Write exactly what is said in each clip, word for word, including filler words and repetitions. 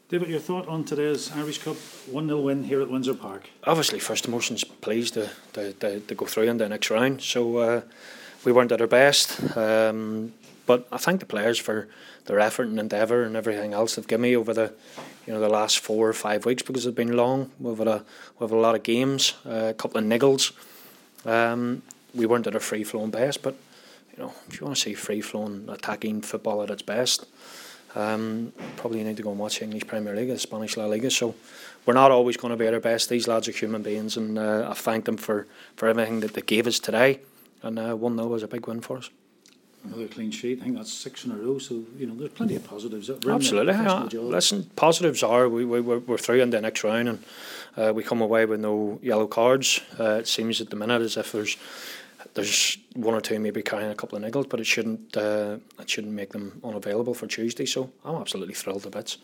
David, your thought on today's Irish Cup one nil win here at Windsor Park? Obviously, first emotions pleased to, to, to, to go through in the next round. So uh, we weren't at our best, um, but I thank the players for their effort and endeavour and everything else they've given me over the, you know, the last four or five weeks, because it's been long. We've had a we've had a lot of games, uh, a couple of niggles. Um, we weren't at our free flowing best, but you know, if you want to see free flowing attacking football at its best, Um, probably need to go and watch the English Premier League, the Spanish La Liga. So we're not always going to be at our best. These lads are human beings, and uh, I thank them for, for everything that they gave us today. And uh, one nil was a big win for us. Another clean sheet. I think that's six in a row. So you know, there's plenty of positives. Absolutely. Yeah. Listen, positives are we we we're, we're through in the next round, and uh, we come away with no yellow cards. Uh, it seems at the minute as if there's. There's one or two maybe carrying a couple of niggles, but it shouldn't uh, it shouldn't make them unavailable for Tuesday. So I'm absolutely thrilled to bits.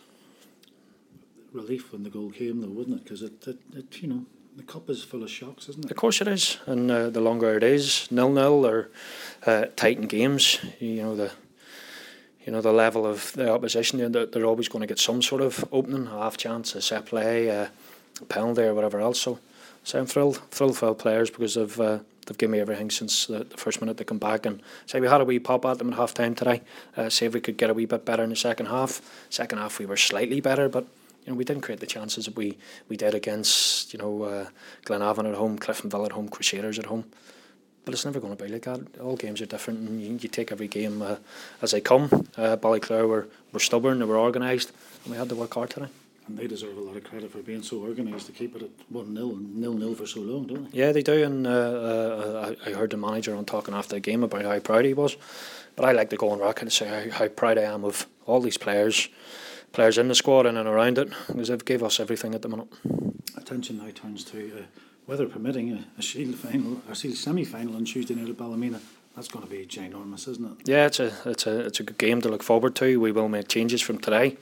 Relief when the goal came, though, wouldn't it? Because it, it, it, you know, the cup is full of shocks, isn't it? Of course it is, and uh, the longer it is, nil nil or uh, tight in games, you know the. You know the level of the opposition. They're, they're always going to get some sort of opening, a half chance, a set play, a penalty, or whatever else. So, so I'm thrilled, thrilled for our players because of. Uh, They've given me everything since the, the first minute they come back, and say we had a wee pop at them at half time today. Uh, see if we could get a wee bit better in the second half. Second half we were slightly better, but you know we didn't create the chances that we, we did against you know uh, Glenavon at home, Cliftonville at home, Crusaders at home. But it's never going to be like that. All games are different, and you, you take every game uh, as they come. Uh, Ballyclare were were stubborn, they were organised, and we had to work hard today. And they deserve a lot of credit for being so organised to keep it at one nil and nil nil for so long, don't they? Yeah, they do, and uh, uh, I, I heard the manager on talking after the game about how proud he was. But I like to go on record and say how, how proud I am of all these players, players in the squad and, and around it, because they've gave us everything at the minute. Attention now turns to, uh, weather permitting, a, a Shield final, a Shield semi-final on Tuesday night at Ballymena. That's going to be ginormous, isn't it? Yeah, it's a it's a it's a good game to look forward to. We will make changes from today,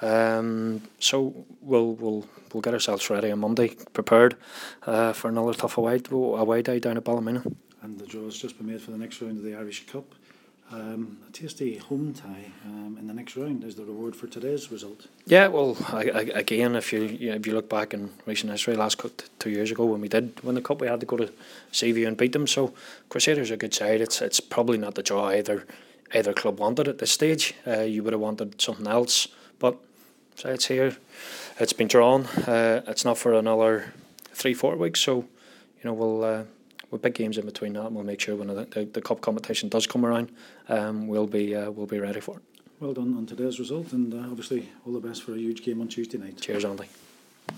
um, so we'll we'll we'll get ourselves ready on Monday, prepared uh, for another tough away away day down at Ballymena. And the draw has just been made for the next round of the Irish Cup. Um, a tasty home tie um, in the next round is the reward for today's result. Yeah, well, I, I, again, if you, you know, if you look back in recent history, last cup two years ago when we did win the cup, we had to go to Seaview and beat them. So Crusaders are a good side. It's it's probably not the draw either either club wanted at this stage. Uh, you would have wanted something else, but so it's here. It's been drawn. Uh, it's not for another three four weeks. So you know we'll. Uh, With big games in between that, and we'll make sure when the, the, the cup competition does come around, um, we'll be uh, we'll be ready for it. Well done on today's result, and uh, obviously all the best for a huge game on Tuesday night. Cheers, Andy.